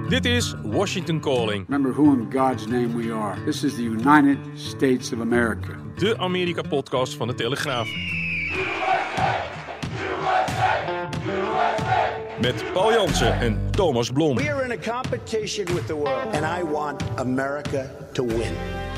Dit is Washington Calling. Remember who in God's name we are. This is the United States of America. De Amerika-podcast van de Telegraaf. Met Paul Jansen en Thomas Blom. We are in a competition with the world. And I want America to win.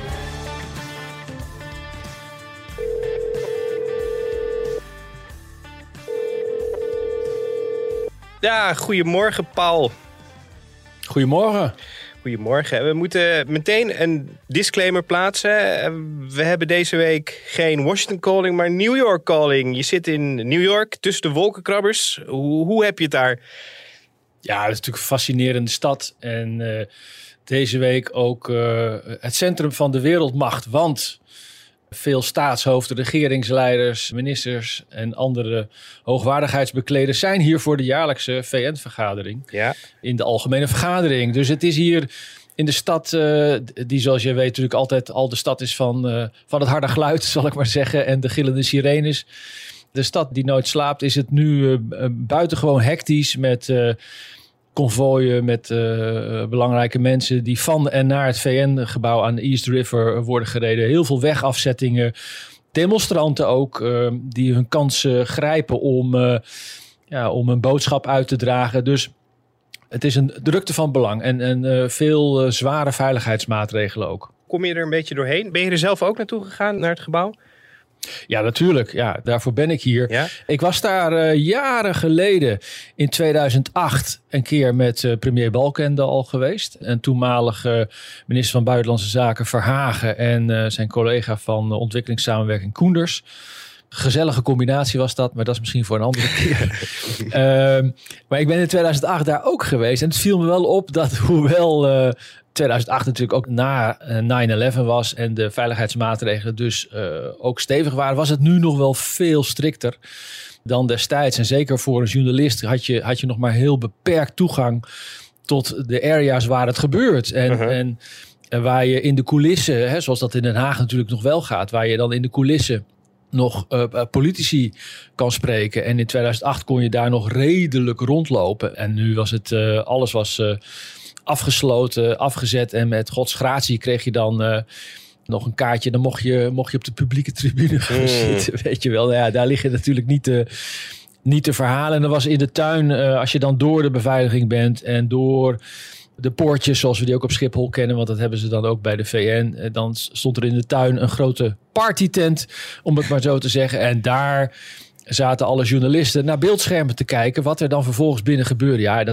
Ja, goedemorgen Paul. Goedemorgen. Goedemorgen. We moeten meteen een disclaimer plaatsen. We hebben deze week geen Washington Calling, maar New York Calling. Je zit in New York tussen de wolkenkrabbers. Hoe heb je het daar? Ja, het is natuurlijk een fascinerende stad. En deze week ook het centrum van de wereldmacht. Want veel staatshoofden, regeringsleiders, ministers en andere hoogwaardigheidsbekleders zijn hier voor de jaarlijkse VN-vergadering. Ja. In de algemene vergadering. Dus het is hier in de stad, die zoals je weet natuurlijk altijd al de stad is van het harde geluid, zal ik maar zeggen. En de gillende sirenes. De stad die nooit slaapt, is het nu buitengewoon hectisch met konvooien, met belangrijke mensen die van en naar het VN-gebouw aan de East River worden gereden. Heel veel wegafzettingen. Demonstranten ook, die hun kans grijpen om een boodschap uit te dragen. Dus het is een drukte van belang en veel zware veiligheidsmaatregelen ook. Kom je er een beetje doorheen? Ben je er zelf ook naartoe gegaan, naar het gebouw? Ja, natuurlijk. Ja, daarvoor ben ik hier. Ja? Ik was daar jaren geleden in 2008 een keer met premier Balkenende al geweest. En toenmalige minister van Buitenlandse Zaken Verhagen en zijn collega van ontwikkelingssamenwerking Koenders. Gezellige combinatie was dat, maar dat is misschien voor een andere keer. Maar ik ben in 2008 daar ook geweest en het viel me wel op dat hoewel 2008 natuurlijk ook na 9/11 was en de veiligheidsmaatregelen dus ook stevig waren, was het nu nog wel veel strikter dan destijds. En zeker voor een journalist had je nog maar heel beperkt toegang tot de area's waar het gebeurt. En waar je in de coulissen, hè, zoals dat in Den Haag natuurlijk nog wel gaat, waar je dan in de coulissen nog politici kan spreken. En in 2008 kon je daar nog redelijk rondlopen. En nu was het, alles was afgesloten, afgezet. En met Gods gratie kreeg je dan nog een kaartje. Dan mocht je op de publieke tribune gaan zitten. Weet je wel, nou ja, daar liggen natuurlijk niet te verhalen. En dan was in de tuin, als je dan door de beveiliging bent en door de poortjes zoals we die ook op Schiphol kennen, want dat hebben ze dan ook bij de VN. Dan stond er in de tuin een grote partytent, om het maar zo te zeggen. En daar zaten alle journalisten naar beeldschermen te kijken wat er dan vervolgens binnen gebeurde. Ja,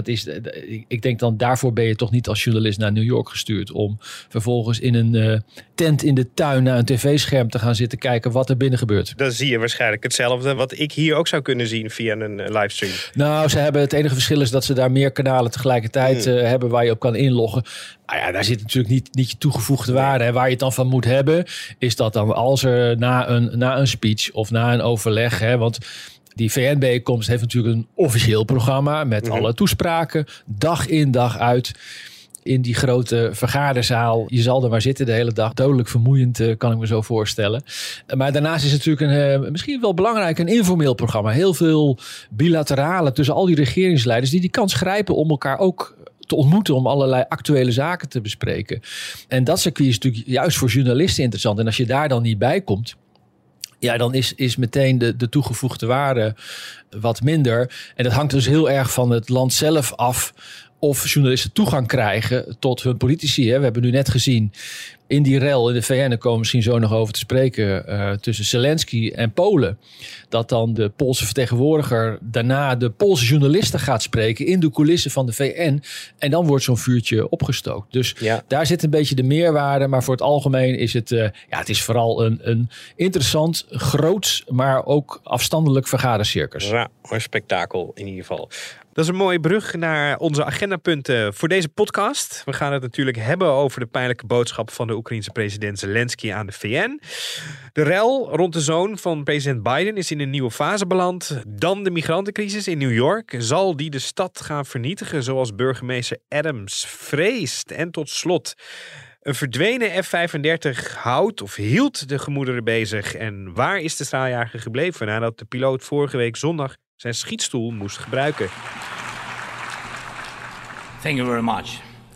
ik denk dan daarvoor ben je toch niet als journalist naar New York gestuurd om vervolgens in een tent in de tuin naar een tv-scherm te gaan zitten kijken wat er binnen gebeurt. Dan zie je waarschijnlijk hetzelfde wat ik hier ook zou kunnen zien via een livestream. Nou, het enige verschil is dat ze daar meer kanalen tegelijkertijd hebben waar je op kan inloggen. Nou ja, daar zit natuurlijk niet je toegevoegde waarde. En waar je het dan van moet hebben, is dat dan als er na een speech of na een overleg, hè, want die VN-bijeenkomst heeft natuurlijk een officieel programma met alle toespraken, dag in dag uit in die grote vergaderzaal. Je zal er maar zitten de hele dag. Dodelijk vermoeiend, kan ik me zo voorstellen. Maar daarnaast is het natuurlijk misschien wel belangrijk een informeel programma. Heel veel bilaterale tussen al die regeringsleiders die kans grijpen om elkaar ook te ontmoeten, om allerlei actuele zaken te bespreken. En dat circuit is natuurlijk juist voor journalisten interessant. En als je daar dan niet bij komt, ja, dan is meteen de toegevoegde waarde wat minder. En dat hangt dus heel erg van het land zelf af of journalisten toegang krijgen tot hun politici. Hè. We hebben nu net gezien in die rel in de VN, daar komen we misschien zo nog over te spreken, tussen Zelensky en Polen, dat dan de Poolse vertegenwoordiger daarna de Poolse journalisten gaat spreken in de coulissen van de VN. En dan wordt zo'n vuurtje opgestookt. Dus daar zit een beetje de meerwaarde. Maar voor het algemeen is het, het is vooral een interessant, groots, maar ook afstandelijk vergadercircus. Ja, een spektakel in ieder geval. Dat is een mooie brug naar onze agendapunten voor deze podcast. We gaan het natuurlijk hebben over de pijnlijke boodschap van de Oekraïense president Zelensky aan de VN. De rel rond de zoon van president Biden is in een nieuwe fase beland. Dan de migrantencrisis in New York. Zal die de stad gaan vernietigen zoals burgemeester Adams vreest? En tot slot, een verdwenen F-35 hield de gemoederen bezig. En waar is de straaljager gebleven nadat de piloot vorige week zondag zijn schietstoel moest gebruiken? Thank you very much.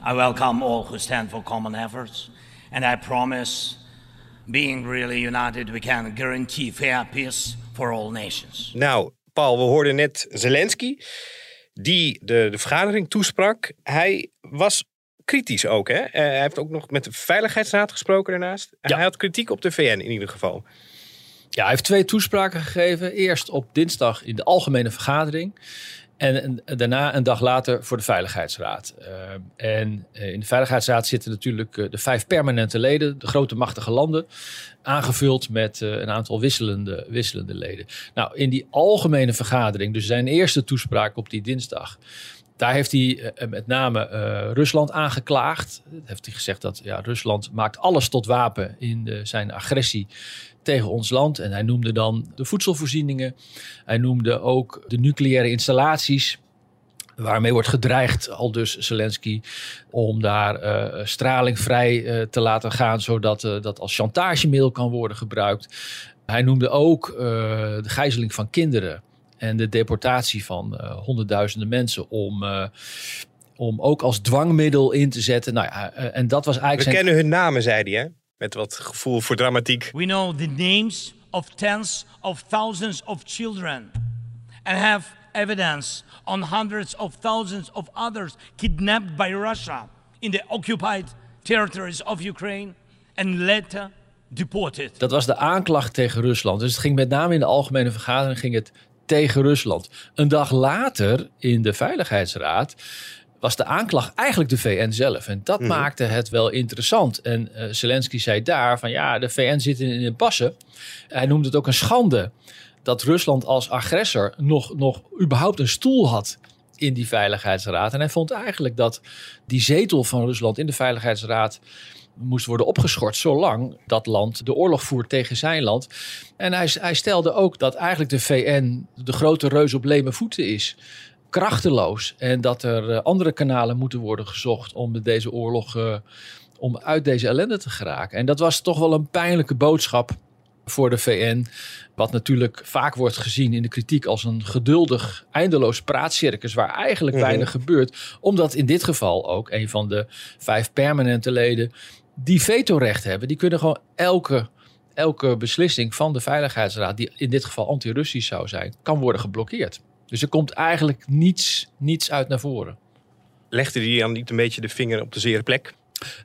I welcome all who stand for common efforts, and I promise, being really united, we can guarantee fair peace for all nations. Nou, Paul, we hoorden net Zelensky, die de vergadering toesprak. Hij was kritisch ook, hè? Hij heeft ook nog met de Veiligheidsraad gesproken daarnaast. Ja. Hij had kritiek op de VN in ieder geval. Ja, hij heeft 2 toespraken gegeven. Eerst op dinsdag in de algemene vergadering. En daarna een dag later voor de Veiligheidsraad. In de Veiligheidsraad zitten natuurlijk de 5 permanente leden, de grote machtige landen, aangevuld met een aantal wisselende leden. Nou, in die algemene vergadering, dus zijn eerste toespraak op die dinsdag, daar heeft hij met name Rusland aangeklaagd. Heeft hij gezegd dat Rusland maakt alles tot wapen in zijn agressie tegen ons land. En hij noemde dan de voedselvoorzieningen. Hij noemde ook de nucleaire installaties, waarmee wordt gedreigd, aldus Zelensky, om daar straling vrij te laten gaan, zodat dat als chantagemiddel kan worden gebruikt. Hij noemde ook de gijzeling van kinderen en de deportatie van honderdduizenden mensen om ook als dwangmiddel in te zetten. Nou ja, en dat was eigenlijk We kennen hun namen, zei hij, hè? Met wat gevoel voor dramatiek. We know the names of tens of thousands of children and have evidence on hundreds of thousands of others kidnapped by Russia in the occupied territories of Ukraine and later deported. Dat was de aanklacht tegen Rusland. Dus het ging met name in de algemene vergadering ging het tegen Rusland. Een dag later in de Veiligheidsraad was de aanklacht eigenlijk de VN zelf. En dat maakte het wel interessant. En Zelensky zei daar van de VN zit in een impasse. Hij noemde het ook een schande dat Rusland als agressor nog überhaupt een stoel had in die Veiligheidsraad. En hij vond eigenlijk dat die zetel van Rusland in de Veiligheidsraad moest worden opgeschort zolang dat land de oorlog voert tegen zijn land. En hij stelde ook dat eigenlijk de VN de grote reus op leme voeten is. Krachteloos. En dat er andere kanalen moeten worden gezocht om met deze oorlog, om uit deze ellende te geraken. En dat was toch wel een pijnlijke boodschap voor de VN. Wat natuurlijk vaak wordt gezien in de kritiek als een geduldig, eindeloos praatcircus waar eigenlijk weinig gebeurt. Omdat in dit geval ook een van de 5 permanente leden die vetorecht hebben. Die kunnen gewoon elke beslissing van de Veiligheidsraad, die in dit geval anti-Russisch zou zijn, kan worden geblokkeerd. Dus er komt eigenlijk niets uit naar voren. Legde hij dan niet een beetje de vinger op de zere plek?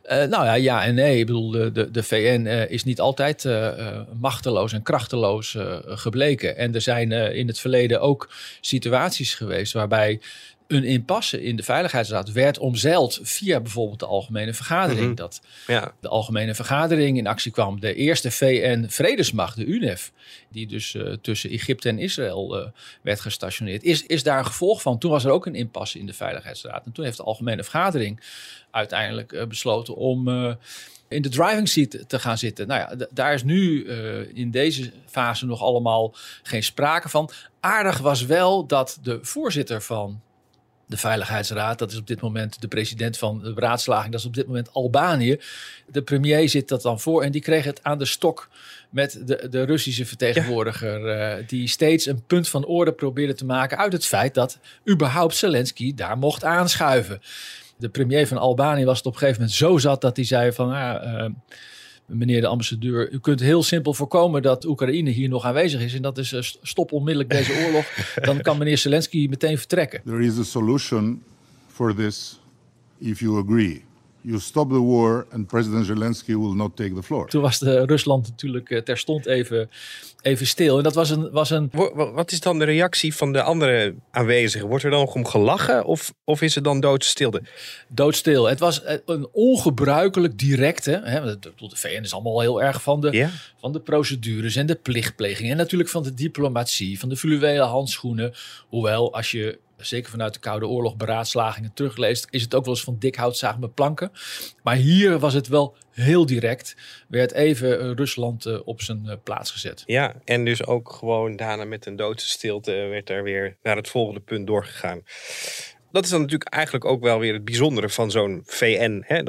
Ja en nee. Ik bedoel, de VN is niet altijd machteloos en krachteloos gebleken. En er zijn in het verleden ook situaties geweest waarbij een impasse in de Veiligheidsraad werd omzeild via bijvoorbeeld de Algemene Vergadering. Dat de Algemene Vergadering in actie kwam. De eerste VN-vredesmacht, de UNEF, die dus tussen Egypte en Israël werd gestationeerd, is daar een gevolg van. Toen was er ook een impasse in de Veiligheidsraad. En toen heeft de Algemene Vergadering uiteindelijk besloten om in de driving seat te gaan zitten. Nou ja, daar is nu in deze fase nog allemaal geen sprake van. Aardig was wel dat de voorzitter van de Veiligheidsraad, dat is op dit moment de president van de beraadslaging, dat is op dit moment Albanië. De premier zit dat dan voor en die kreeg het aan de stok met de Russische vertegenwoordiger, die steeds een punt van orde probeerde te maken uit het feit dat überhaupt Zelensky daar mocht aanschuiven. De premier van Albanië was het op een gegeven moment zo zat dat hij zei van meneer de ambassadeur, u kunt heel simpel voorkomen dat Oekraïne hier nog aanwezig is. En dat is stop onmiddellijk deze oorlog. Dan kan meneer Zelensky meteen vertrekken. There is a solution for this if you agree. You stop the war and President Zelensky will not take the floor. Toen was Rusland natuurlijk terstond even stil. En dat was een... Wat is dan de reactie van de andere aanwezigen? Wordt er dan om gelachen of is het dan doodstilte? Doodstil. Het was een ongebruikelijk directe. De VN is allemaal heel erg van de procedures en de plichtpleging. En natuurlijk van de diplomatie, van de fluwelen handschoenen. Hoewel, als je zeker vanuit de Koude Oorlog beraadslagingen terugleest, is het ook wel eens van dik hout zagen met planken. Maar hier was het wel heel direct. Werd even Rusland op zijn plaats gezet. Ja, en dus ook gewoon daarna met een doodse stilte werd er weer naar het volgende punt doorgegaan. Dat is dan natuurlijk eigenlijk ook wel weer het bijzondere van zo'n VN. Hè? Dat daar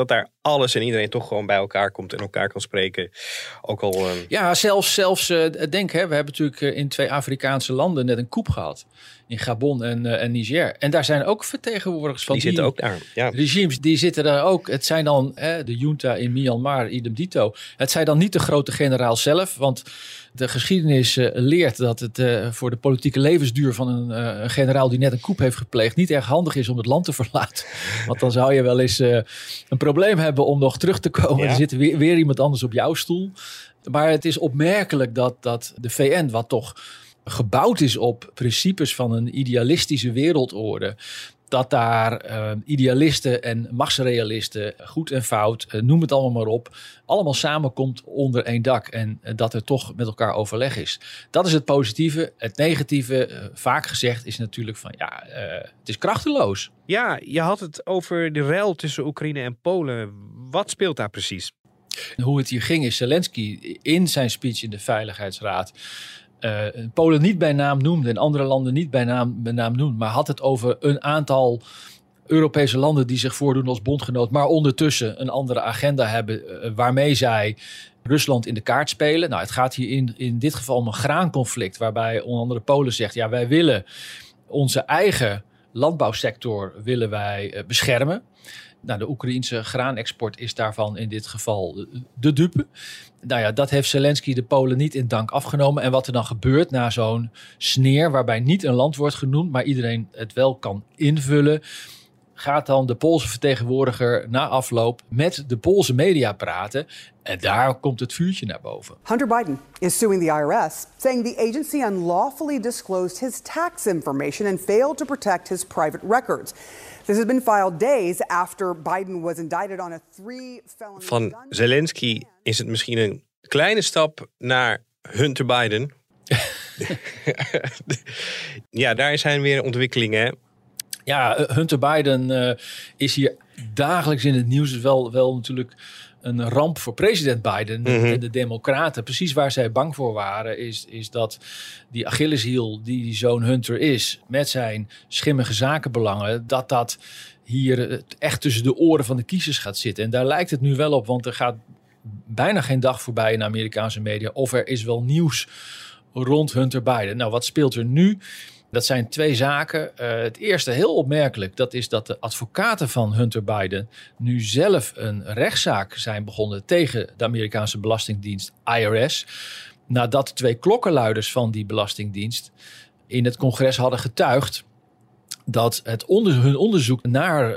alles en iedereen toch gewoon bij elkaar komt en elkaar kan spreken. Ook al... Ja, zelfs denk, hè, we hebben natuurlijk in 2 Afrikaanse landen net een coup gehad. In Gabon en Niger. En daar zijn ook vertegenwoordigers van die zitten ook daar. Ja. Regimes, die zitten daar ook. Het zijn dan de junta in Myanmar, idem dito. Het zijn dan niet de grote generaal zelf, want de geschiedenis leert dat het voor de politieke levensduur van een generaal die net een coup heeft gepleegd niet erg handig is om het land te verlaten. Want dan zou je wel eens een probleem hebben om nog terug te komen. Ja. Er zit weer iemand anders op jouw stoel. Maar het is opmerkelijk dat de VN, wat toch gebouwd is op principes van een idealistische wereldorde, dat daar idealisten en machtsrealisten, goed en fout, noem het allemaal maar op, allemaal samenkomt onder één dak en dat er toch met elkaar overleg is. Dat is het positieve. Het negatieve, vaak gezegd, is natuurlijk van het is krachteloos. Ja, je had het over de ruil tussen Oekraïne en Polen. Wat speelt daar precies? Hoe het hier ging is Zelensky in zijn speech in de Veiligheidsraad Polen niet bij naam noemde en andere landen niet bij naam noemde, maar had het over een aantal Europese landen die zich voordoen als bondgenoot, maar ondertussen een andere agenda hebben waarmee zij Rusland in de kaart spelen. Nou, het gaat hier in dit geval om een graanconflict waarbij onder andere Polen zegt, ja, wij willen onze eigen landbouwsector willen wij beschermen. Nou, de Oekraïense graanexport is daarvan in dit geval de dupe. Nou ja, dat heeft Zelensky de Polen niet in dank afgenomen. En wat er dan gebeurt na zo'n sneer waarbij niet een land wordt genoemd, maar iedereen het wel kan invullen, gaat dan de Poolse vertegenwoordiger na afloop met de Poolse media praten. En daar komt het vuurtje naar boven. Hunter Biden is suing the IRS, saying the agency unlawfully disclosed his tax information and failed to protect his private records. This has been filed days after Biden was indicted on a 3 felony. Van Zelensky is het misschien een kleine stap naar Hunter Biden. Ja, daar zijn weer ontwikkelingen, hè? Ja, Hunter Biden is hier dagelijks in het nieuws. Is wel natuurlijk een ramp voor president Biden en de Democraten. Precies waar zij bang voor waren is dat die Achilleshiel die zo'n Hunter is, met zijn schimmige zakenbelangen, dat hier echt tussen de oren van de kiezers gaat zitten. En daar lijkt het nu wel op, want er gaat bijna geen dag voorbij in de Amerikaanse media of er is wel nieuws rond Hunter Biden. Nou, wat speelt er nu? Dat zijn 2 zaken. Het eerste, heel opmerkelijk, dat is dat de advocaten van Hunter Biden nu zelf een rechtszaak zijn begonnen tegen de Amerikaanse Belastingdienst IRS. Nadat 2 klokkenluiders van die Belastingdienst in het congres hadden getuigd dat hun onderzoek naar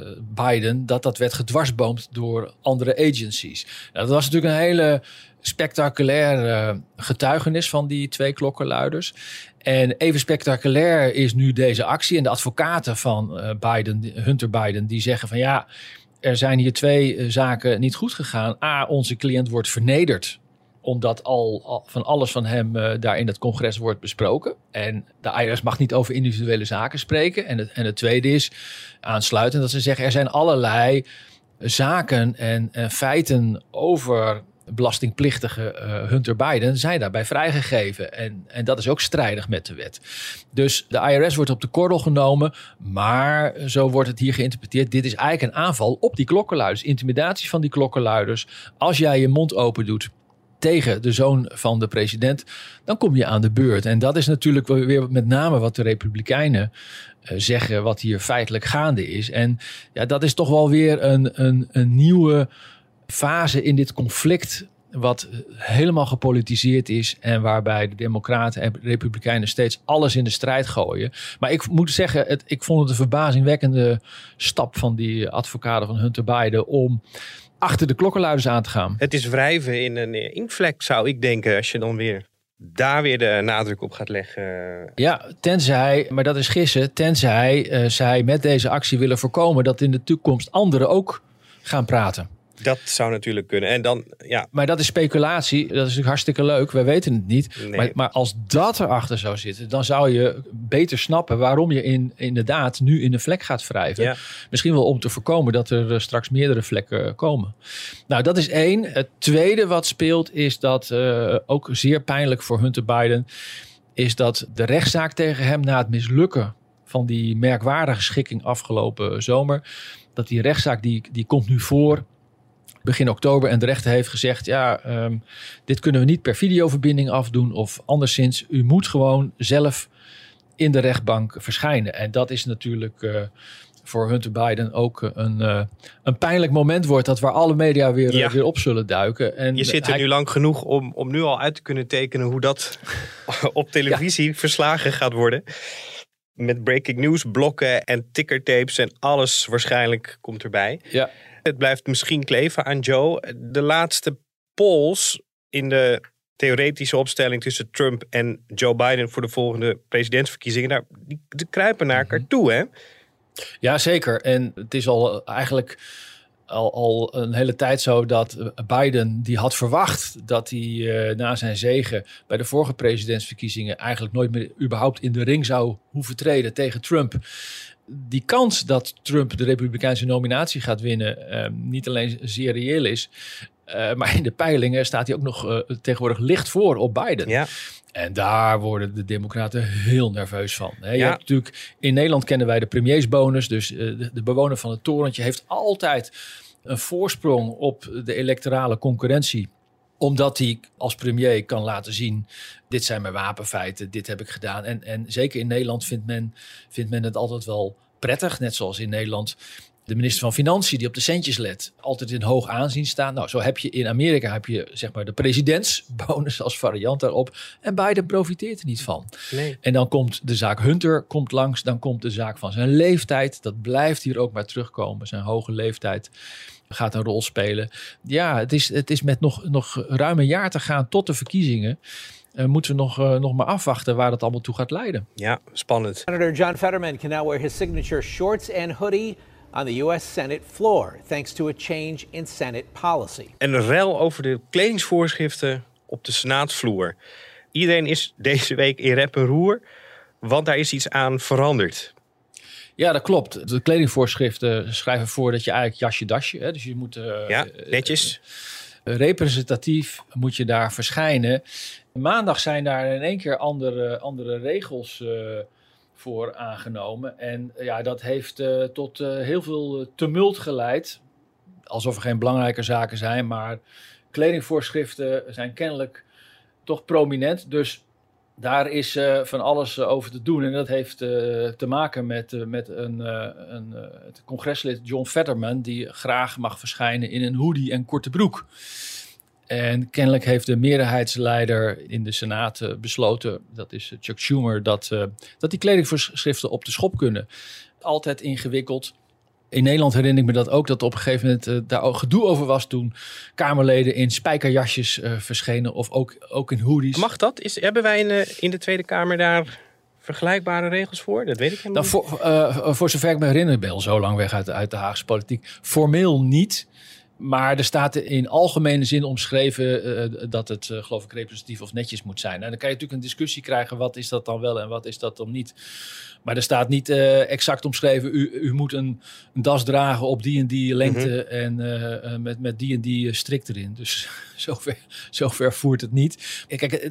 Biden, dat werd gedwarsboomd door andere agencies. Nou, dat was natuurlijk een hele spectaculaire getuigenis van die 2 klokkenluiders. En even spectaculair is nu deze actie. En de advocaten van Hunter Biden, die zeggen van ja, er zijn hier 2 zaken niet goed gegaan. A, onze cliënt wordt vernederd, omdat al van alles van hem daar in het congres wordt besproken. En de IRS mag niet over individuele zaken spreken. En het tweede is aansluitend dat ze zeggen er zijn allerlei zaken en feiten over belastingplichtige Hunter Biden zijn daarbij vrijgegeven. En dat is ook strijdig met de wet. Dus de IRS wordt op de korrel genomen, maar zo wordt het hier geïnterpreteerd. Dit is eigenlijk een aanval op die klokkenluiders. Intimidatie van die klokkenluiders. Als jij je mond open doet tegen de zoon van de president, dan kom je aan de beurt. En dat is natuurlijk weer met name wat de Republikeinen zeggen, wat hier feitelijk gaande is. En ja, dat is toch wel weer een nieuwe fase in dit conflict, wat helemaal gepolitiseerd is en waarbij de Democraten en Republikeinen steeds alles in de strijd gooien. Maar ik moet zeggen, ik vond het een verbazingwekkende stap van die advocaten van Hunter Biden om achter de klokkenluiders aan te gaan. Het is wrijven in een inktvlek, zou ik denken, als je dan weer daar weer de nadruk op gaat leggen. Ja, tenzij, maar dat is gissen, tenzij zij met deze actie willen voorkomen dat in de toekomst anderen ook gaan praten. Dat zou natuurlijk kunnen. En dan, ja. Maar dat is speculatie. Dat is natuurlijk hartstikke leuk. Wij weten het niet. Nee. Maar als dat erachter zou zitten, dan zou je beter snappen waarom je inderdaad nu in een vlek gaat wrijven. Ja. Misschien wel om te voorkomen dat er straks meerdere vlekken komen. Nou, dat is 1. Het tweede wat speelt is dat ook zeer pijnlijk voor Hunter Biden is dat de rechtszaak tegen hem na het mislukken van die merkwaardige schikking afgelopen zomer, dat die rechtszaak die komt nu voor begin oktober. En de rechter heeft gezegd, dit kunnen we niet per videoverbinding afdoen of anderszins. U moet gewoon zelf in de rechtbank verschijnen. En dat is natuurlijk voor Hunter Biden ook een pijnlijk moment wordt. Dat waar alle media weer op zullen duiken. En je zit er nu lang genoeg om nu al uit te kunnen tekenen hoe dat op televisie verslagen gaat worden. Met breaking news blokken en tickertapes en alles waarschijnlijk komt erbij. Ja. Het blijft misschien kleven aan Joe. De laatste polls in de theoretische opstelling tussen Trump en Joe Biden voor de volgende presidentsverkiezingen, die kruipen naar elkaar toe, hè? Ja, zeker. En het is al eigenlijk al een hele tijd zo dat Biden die had verwacht dat hij na zijn zege bij de vorige presidentsverkiezingen eigenlijk nooit meer überhaupt in de ring zou hoeven treden tegen Trump. Die kans dat Trump de Republikeinse nominatie gaat winnen niet alleen zeer reëel is, maar in de peilingen staat hij ook nog tegenwoordig licht voor op Biden. Ja. En daar worden de democraten heel nerveus van. Je hebt natuurlijk, in Nederland kennen wij de premiersbonus. Dus de bewoner van het torentje heeft altijd een voorsprong op de electorale concurrentie. Omdat hij als premier kan laten zien, dit zijn mijn wapenfeiten, dit heb ik gedaan. En zeker in Nederland vindt men het altijd wel prettig. Net zoals in Nederland de minister van Financiën die op de centjes let, altijd in hoog aanzien staan. Nou, zo heb je in Amerika zeg maar de presidentsbonus als variant daarop. En Biden profiteert er niet van. Nee. En dan komt de zaak Hunter langs. Dan komt de zaak van zijn leeftijd. Dat blijft hier ook maar terugkomen. Zijn hoge leeftijd gaat een rol spelen. Ja, het is met nog ruim een jaar te gaan tot de verkiezingen. Moeten we nog maar afwachten waar dat allemaal toe gaat leiden. Ja, spannend. Senator John Fetterman can now wear his signature shorts and hoodie on the U.S. Senate floor, thanks to a change in Senate policy. En een rel over de kledingsvoorschriften op de Senaatsvloer. Iedereen is deze week in rep en roer, want daar is iets aan veranderd. Ja, dat klopt. De kledingvoorschriften schrijven voor dat je eigenlijk jasje-dasje, dus je moet netjes. Representatief moet je daar verschijnen. Maandag zijn daar in één keer andere regels voor aangenomen. En ja, dat heeft tot heel veel tumult geleid. Alsof er geen belangrijke zaken zijn, maar kledingvoorschriften zijn kennelijk toch prominent. Dus daar is van alles over te doen. En dat heeft te maken met het congreslid John Fetterman, die graag mag verschijnen in een hoodie en korte broek. En kennelijk heeft de meerderheidsleider in de Senaat besloten, dat is Chuck Schumer, dat die kledingvoorschriften op de schop kunnen. Altijd ingewikkeld. In Nederland herinner ik me dat ook, dat op een gegeven moment daar ook gedoe over was toen Kamerleden in spijkerjasjes verschenen of ook in hoodies. Mag dat? Hebben wij in de Tweede Kamer daar vergelijkbare regels voor? Dat weet ik helemaal niet. Voor zover ik me herinner, ik ben al zo lang weg uit de Haagse politiek. Formeel niet. Maar er staat in algemene zin omschreven dat het, geloof ik, representatief of netjes moet zijn. En dan kan je natuurlijk een discussie krijgen, wat is dat dan wel en wat is dat dan niet. Maar er staat niet exact omschreven, u moet een das dragen op die en die lengte en met die en die strik erin. Dus zover voert het niet. Kijk,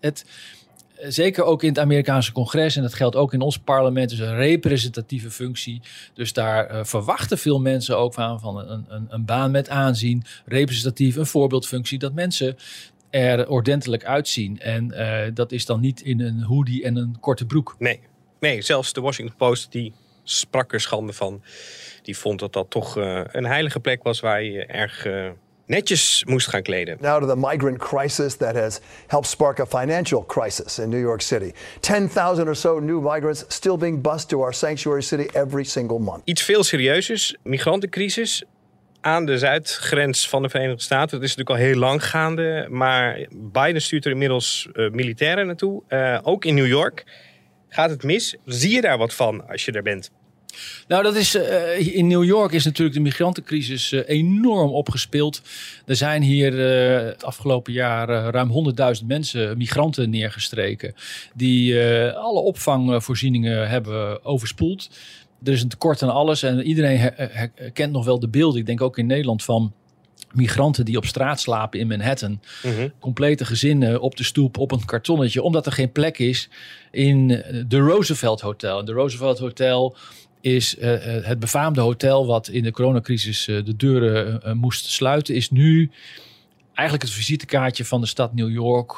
zeker ook in het Amerikaanse congres, en dat geldt ook in ons parlement, is een representatieve functie. Dus daar verwachten veel mensen ook van een baan met aanzien, representatief, een voorbeeldfunctie, dat mensen er ordentelijk uitzien. En dat is dan niet in een hoodie en een korte broek. Nee, zelfs de Washington Post, die sprak er schande van. Die vond dat dat toch een heilige plek was waar je erg netjes moest gaan kleden. Now to the migrant crisis that has helped spark a financial crisis in New York City. 10,000 or so new migrants still being bused to our sanctuary city every single month. Iets veel serieuzers, migrantencrisis aan de zuidgrens van de Verenigde Staten. Dat is natuurlijk al heel lang gaande, maar Biden stuurt er inmiddels militairen naartoe. Ook in New York gaat het mis. Zie je daar wat van als je er bent? Nou, dat is in New York is natuurlijk de migrantencrisis enorm opgespeeld. Er zijn hier het afgelopen jaar ruim 100.000 mensen, migranten, neergestreken, die alle opvangvoorzieningen hebben overspoeld. Er is een tekort aan alles en iedereen herkent nog wel de beelden. Ik denk ook in Nederland van migranten die op straat slapen in Manhattan. Complete gezinnen op de stoep, op een kartonnetje, omdat er geen plek is in de Roosevelt Hotel. En de Roosevelt Hotel is het befaamde hotel wat in de coronacrisis de deuren moest sluiten, is nu eigenlijk het visitekaartje van de stad New York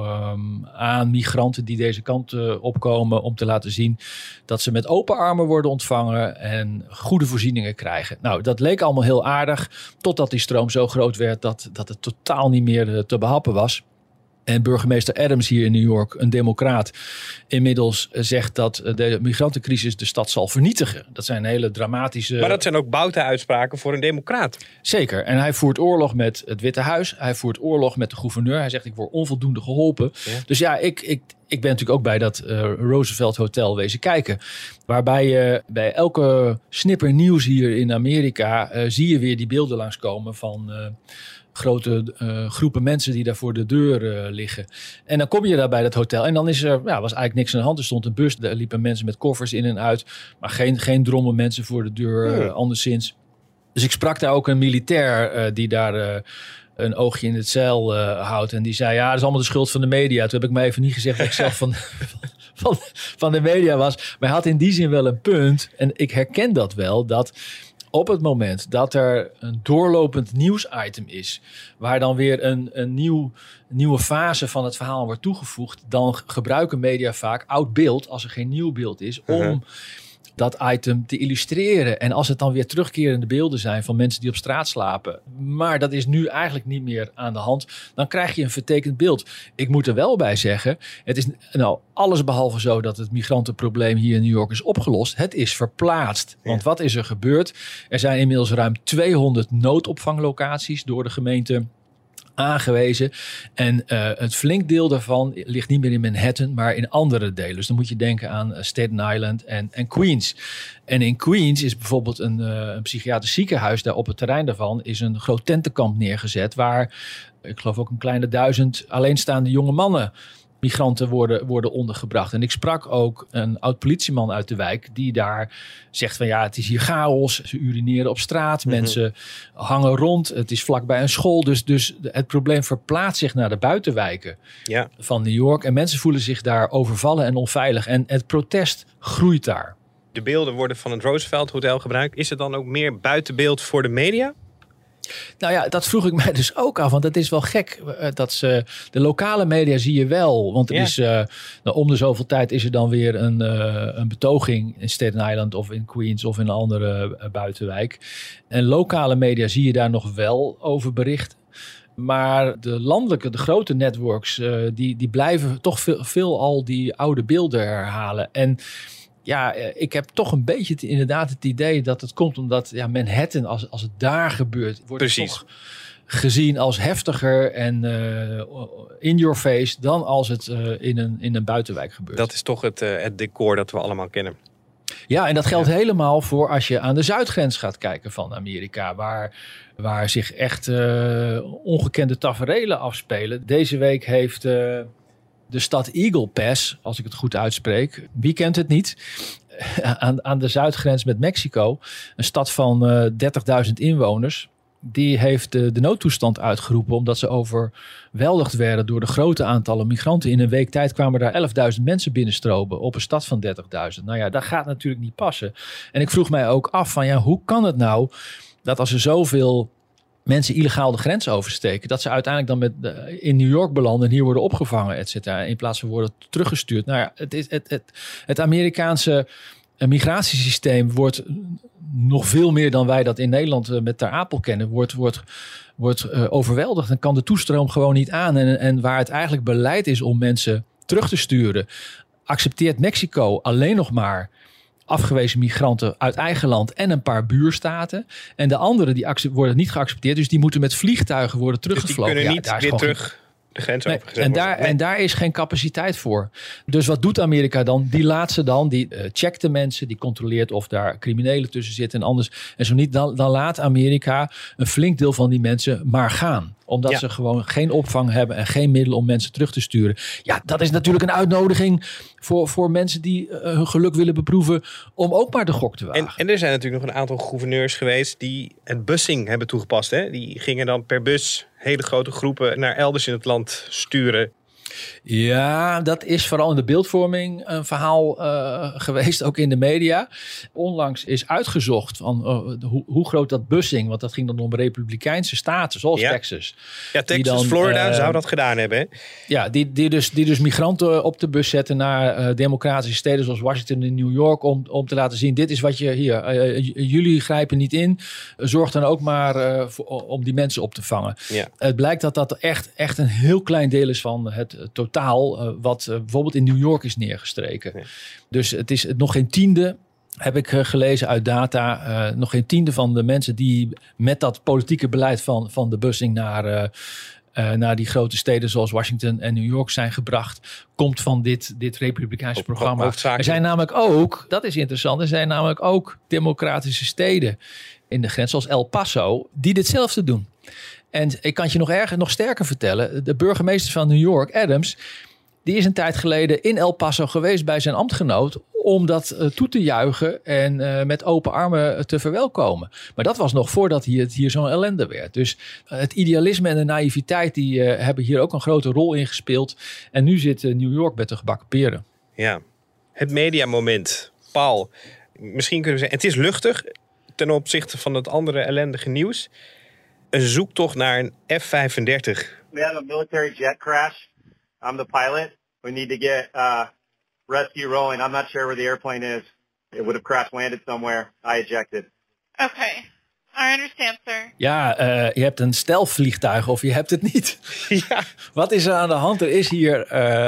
aan migranten die deze kant opkomen, om te laten zien dat ze met open armen worden ontvangen en goede voorzieningen krijgen. Nou, dat leek allemaal heel aardig, totdat die stroom zo groot werd dat het totaal niet meer te behappen was. En burgemeester Adams hier in New York, een democraat, inmiddels zegt dat de migrantencrisis de stad zal vernietigen. Dat zijn hele dramatische... Maar dat zijn ook boute-uitspraken voor een democraat. Zeker. En hij voert oorlog met het Witte Huis. Hij voert oorlog met de gouverneur. Hij zegt, ik word onvoldoende geholpen. Ja. Dus ja, ik ben natuurlijk ook bij dat Roosevelt Hotel wezen kijken. Waarbij je bij elke snipper nieuws hier in Amerika zie je weer die beelden langskomen van grote groepen mensen die daar voor de deur liggen. En dan kom je daar bij dat hotel en dan was eigenlijk niks aan de hand. Er stond een bus, daar liepen mensen met koffers in en uit, maar geen drommen mensen voor de deur, anderszins. Dus ik sprak daar ook een militair die daar een oogje in het zeil houdt. En die zei, ja, dat is allemaal de schuld van de media. Toen heb ik me even niet gezegd dat ik zelf van de media was. Maar hij had in die zin wel een punt. En ik herken dat wel, dat op het moment dat er een doorlopend nieuwsitem is, waar dan weer een nieuwe fase van het verhaal wordt toegevoegd, dan gebruiken media vaak oud beeld, als er geen nieuw beeld is, om dat item te illustreren. En als het dan weer terugkerende beelden zijn van mensen die op straat slapen, maar dat is nu eigenlijk niet meer aan de hand, dan krijg je een vertekend beeld. Ik moet er wel bij zeggen, het is alles behalve zo dat het migrantenprobleem hier in New York is opgelost. Het is verplaatst. Want wat is er gebeurd? Er zijn inmiddels ruim 200 noodopvanglocaties door de gemeente aangewezen. En het flink deel daarvan ligt niet meer in Manhattan, maar in andere delen. Dus dan moet je denken aan Staten Island en Queens. En in Queens is bijvoorbeeld een psychiatrisch ziekenhuis. Daar op het terrein daarvan is een groot tentenkamp neergezet, waar ik geloof ook een kleine 1000 alleenstaande jonge mannen, migranten worden ondergebracht. En ik sprak ook een oud politieman uit de wijk die daar zegt van ja, het is hier chaos. Ze urineren op straat. Mensen hangen rond. Het is vlakbij een school. Dus het probleem verplaatst zich naar de buitenwijken van New York. En mensen voelen zich daar overvallen en onveilig. En het protest groeit daar. De beelden worden van het Roosevelt Hotel gebruikt. Is er dan ook meer buitenbeeld voor de media? Nou ja, dat vroeg ik mij dus ook af. Want het is wel gek dat de lokale media zie je wel. Want er is, om de zoveel tijd is er dan weer een betoging in Staten Island of in Queens of in een andere buitenwijk. En lokale media zie je daar nog wel over berichten. Maar de grote networks, die blijven toch veel al die oude beelden herhalen. En ja, ik heb toch een beetje inderdaad het idee dat het komt omdat Manhattan, als het daar gebeurt, wordt het toch gezien als heftiger en in your face dan als het in een buitenwijk gebeurt. Dat is toch het decor dat we allemaal kennen. Ja, en dat geldt helemaal voor als je aan de zuidgrens gaat kijken van Amerika, waar zich echt ongekende taferelen afspelen. Deze week heeft de stad Eagle Pass, als ik het goed uitspreek, wie kent het niet, aan de zuidgrens met Mexico, een stad van 30.000 inwoners, die heeft de noodtoestand uitgeroepen omdat ze overweldigd werden door de grote aantallen migranten. In een week tijd kwamen daar 11.000 mensen binnenstromen op een stad van 30.000. Nou ja, dat gaat natuurlijk niet passen. En ik vroeg mij ook af van hoe kan het nou dat als er zoveel mensen illegaal de grens oversteken, dat ze uiteindelijk dan in New York belanden en hier worden opgevangen, et cetera, in plaats van worden teruggestuurd. Nou ja, het Amerikaanse migratiesysteem wordt nog veel meer dan wij dat in Nederland met Ter Apel kennen, wordt overweldigd en kan de toestroom gewoon niet aan. En waar het eigenlijk beleid is om mensen terug te sturen, accepteert Mexico alleen nog maar afgewezen migranten uit eigen land en een paar buurstaten. En de anderen die worden niet geaccepteerd. Dus die moeten met vliegtuigen worden teruggevlogen. Dus die kunnen niet weer terug de grens overgezet worden. En daar is geen capaciteit voor. Dus wat doet Amerika dan? Die laat ze dan, die checkt de mensen, die controleert of daar criminelen tussen zitten en anders. En zo niet, dan laat Amerika een flink deel van die mensen maar gaan. Omdat ze gewoon geen opvang hebben en geen middelen om mensen terug te sturen. Ja, dat is natuurlijk een uitnodiging voor mensen die hun geluk willen beproeven om ook maar de gok te wagen. En er zijn natuurlijk nog een aantal gouverneurs geweest die het busing hebben toegepast. Hè? Die gingen dan per bus hele grote groepen naar elders in het land sturen. Ja, dat is vooral in de beeldvorming een verhaal geweest, ook in de media. Onlangs is uitgezocht van hoe groot dat busing, want dat ging dan om republikeinse staten, zoals Texas. Ja, Texas, Florida zou dat gedaan hebben. Hè? Ja, die dus migranten op de bus zetten naar democratische steden zoals Washington en New York om te laten zien, dit is wat je hier, jullie grijpen niet in, zorg dan ook maar om die mensen op te vangen. Ja. Het blijkt dat echt een heel klein deel is van het totaal wat bijvoorbeeld in New York is neergestreken. Ja. Dus het is nog geen tiende, heb ik gelezen uit data, nog geen tiende van de mensen die met dat politieke beleid van de busing naar die grote steden zoals Washington en New York zijn gebracht, komt van dit republikeinse programma. Er zijn namelijk ook, dat is interessant, er zijn namelijk ook democratische steden in de grens, zoals El Paso, die ditzelfde doen. En ik kan het je nog sterker vertellen. De burgemeester van New York, Adams, die is een tijd geleden in El Paso geweest bij zijn ambtgenoot om dat toe te juichen en met open armen te verwelkomen. Maar dat was nog voordat het hier zo'n ellende werd. Dus het idealisme en de naïviteit die hebben hier ook een grote rol in gespeeld. En nu zit New York met de gebakken peren. Ja, het mediamoment. Paul, misschien kunnen we zeggen, het is luchtig ten opzichte van het andere ellendige nieuws. Een zoektocht naar een F-35. We have a military jet crash. I'm the pilot. We need to get rescue rolling. I'm not sure where the airplane is. It would have crash landed somewhere. I ejected. Okay. I understand, sir. Ja, je hebt een stealthvliegtuig of je hebt het niet. Ja. Wat is er aan de hand? Er is hier...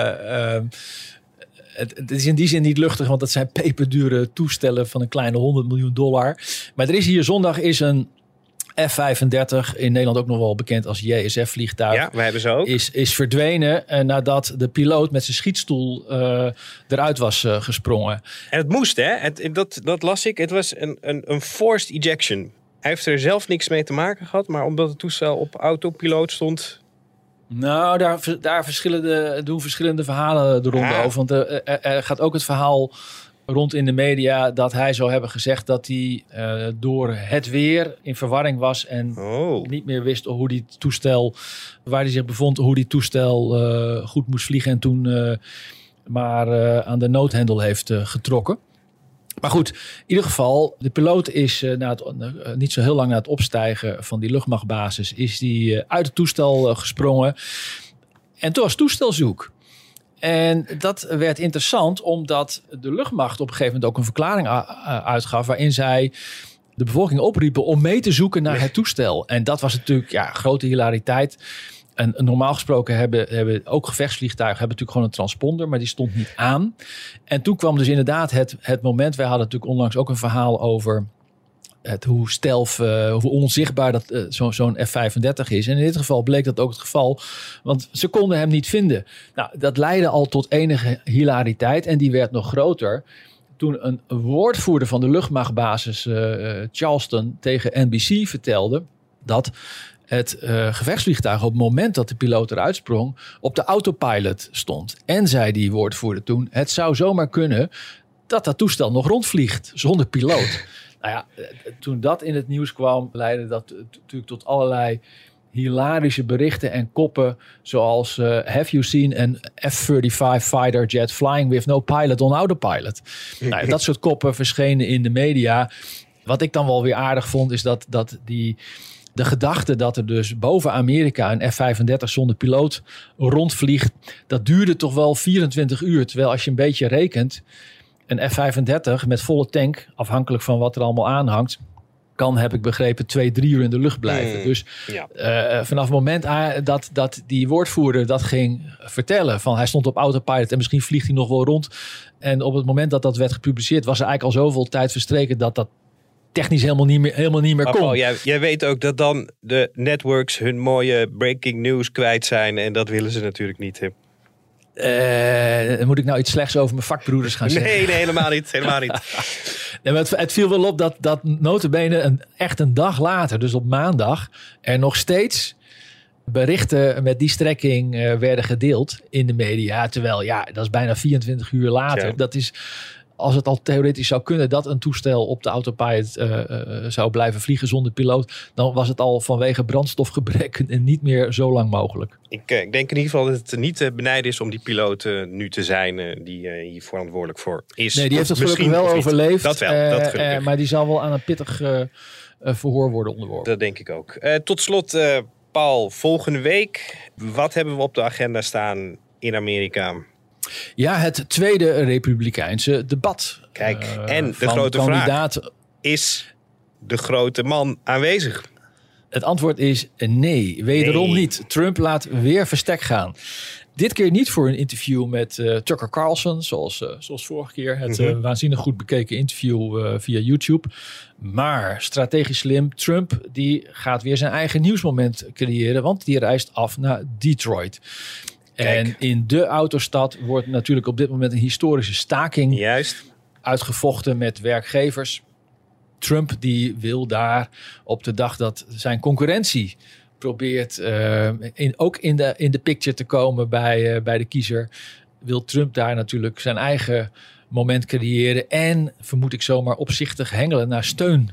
Het is in die zin niet luchtig, want dat zijn peperdure toestellen van een kleine $100 miljoen. Maar er is hier zondag een F-35, in Nederland ook nog wel bekend als JSF-vliegtuig. Ja, wij hebben ze ook. Is verdwenen nadat de piloot met zijn schietstoel eruit was gesprongen. En het moest, hè? Dat las ik. Het was een forced ejection. Hij heeft er zelf niks mee te maken gehad, maar omdat het toestel op autopiloot stond... Nou, daar doen verschillende verhalen de ronde over. Want er gaat ook het verhaal rond in de media dat hij zou hebben gezegd dat hij door het weer in verwarring was en niet meer wist hoe die toestel, waar hij zich bevond, hoe die toestel goed moest vliegen en toen maar aan de noodhendel heeft getrokken. Maar goed, in ieder geval, de piloot is niet zo heel lang na het opstijgen van die luchtmachtbasis is die uit het toestel gesprongen. En toen was toestel zoek. En dat werd interessant omdat de luchtmacht op een gegeven moment ook een verklaring uitgaf waarin zij de bevolking opriepen om mee te zoeken naar het toestel. En dat was natuurlijk grote hilariteit. En normaal gesproken hebben ook gevechtsvliegtuigen hebben natuurlijk gewoon een transponder, maar die stond niet aan. En toen kwam dus inderdaad het moment. Wij hadden natuurlijk onlangs ook een verhaal over hoe onzichtbaar dat zo'n F-35 is. En in dit geval bleek dat ook het geval, want ze konden hem niet vinden. Nou, dat leidde al tot enige hilariteit en die werd nog groter toen een woordvoerder van de luchtmachtbasis Charleston tegen NBC vertelde dat het gevechtsvliegtuig op het moment dat de piloot eruit sprong op de autopilot stond. En zei die woordvoerder toen, het zou zomaar kunnen dat toestel nog rondvliegt zonder piloot. Nou ja, toen dat in het nieuws kwam, leidde dat natuurlijk tot allerlei hilarische berichten en koppen zoals have you seen an F-35 fighter jet flying with no pilot on autopilot? Nou, dat soort koppen verschenen in de media. Wat ik dan wel weer aardig vond is dat de gedachte dat er dus boven Amerika een F-35 zonder piloot rondvliegt, dat duurde toch wel 24 uur. Terwijl als je een beetje rekent, een F-35 met volle tank, afhankelijk van wat er allemaal aanhangt, kan, heb ik begrepen, 2-3 uur in de lucht blijven. Dus vanaf het moment dat die woordvoerder dat ging vertellen, van hij stond op autopilot en misschien vliegt hij nog wel rond. En op het moment dat dat werd gepubliceerd, was er eigenlijk al zoveel tijd verstreken dat technisch helemaal niet meer kon. Paul, jij weet ook dat dan de networks hun mooie breaking news kwijt zijn en dat willen ze natuurlijk niet. Moet ik nou iets slechts over mijn vakbroeders gaan zeggen? Nee, helemaal niet. Helemaal niet. Nee, maar het viel wel op dat notabene echt een dag later, dus op maandag, er nog steeds berichten met die strekking werden gedeeld in de media. Terwijl, dat is bijna 24 uur later. Ja. Dat is als het al theoretisch zou kunnen dat een toestel op de autopilot zou blijven vliegen zonder piloot, dan was het al vanwege brandstofgebrek niet meer zo lang mogelijk. Ik denk in ieder geval dat het niet benijden is om die piloot nu te zijn die hier verantwoordelijk voor is. Nee, die heeft het gelukkig wel overleefd. Dat wel, maar die zal wel aan een pittig verhoor worden onderworpen. Dat denk ik ook. Tot slot, Paul, volgende week, wat hebben we op de agenda staan in Amerika? Ja, het tweede Republikeinse debat. Kijk, en de grote vraag, is de grote man aanwezig? Het antwoord is nee, wederom niet. Trump laat weer verstek gaan. Dit keer niet voor een interview met Tucker Carlson, zoals vorige keer. Het waanzinnig goed bekeken interview via YouTube. Maar strategisch slim, Trump die gaat weer zijn eigen nieuwsmoment creëren, want die reist af naar Detroit. Kijk. En in de autostad wordt natuurlijk op dit moment een historische staking uitgevochten met werkgevers. Trump die wil daar op de dag dat zijn concurrentie probeert ook in de picture te komen bij de kiezer, wil Trump daar natuurlijk zijn eigen moment creëren en, vermoed ik zomaar, opzichtig hengelen naar steun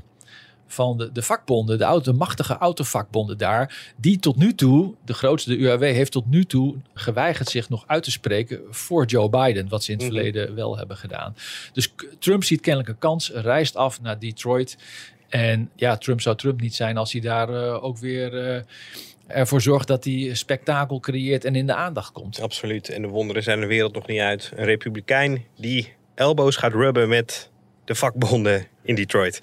van de vakbonden, de machtige autovakbonden daar, die tot nu toe, de grootste, de UAW, heeft tot nu toe geweigerd zich nog uit te spreken voor Joe Biden, wat ze in het verleden wel hebben gedaan. Dus Trump ziet kennelijk een kans, reist af naar Detroit. En ja, Trump zou Trump niet zijn als hij daar ook weer ervoor zorgt dat hij spektakel creëert en in de aandacht komt. Absoluut. En de wonderen zijn de wereld nog niet uit. Een republikein die elbows gaat rubben met de vakbonden in Detroit.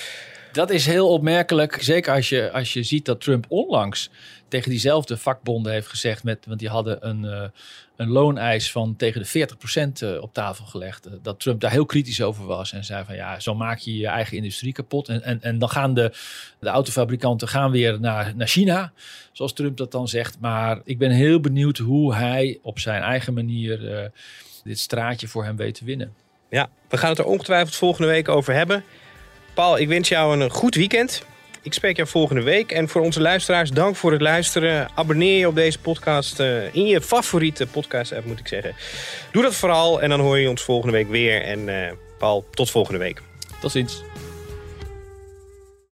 Dat is heel opmerkelijk. Zeker als je ziet dat Trump onlangs tegen diezelfde vakbonden heeft gezegd, want die hadden een looneis van tegen de 40% op tafel gelegd. Dat Trump daar heel kritisch over was en zei van ja, zo maak je je eigen industrie kapot. En dan gaan de autofabrikanten weer naar China, zoals Trump dat dan zegt. Maar ik ben heel benieuwd hoe hij op zijn eigen manier dit straatje voor hem weet te winnen. Ja, we gaan het er ongetwijfeld volgende week over hebben. Paul, ik wens jou een goed weekend. Ik spreek jou volgende week. En voor onze luisteraars, dank voor het luisteren. Abonneer je op deze podcast in je favoriete podcast-app, moet ik zeggen. Doe dat vooral en dan hoor je ons volgende week weer. En Paul, tot volgende week. Tot ziens.